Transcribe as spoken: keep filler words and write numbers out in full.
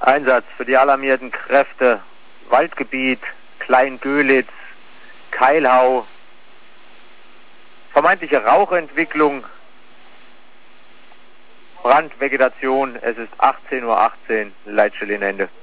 Einsatz für die alarmierten Kräfte. Waldgebiet, Klein-Göhlitz, Keilhau. Vermeintliche Rauchentwicklung. Brandvegetation. Es ist achtzehn Uhr achtzehn. Leitstelle in Ende.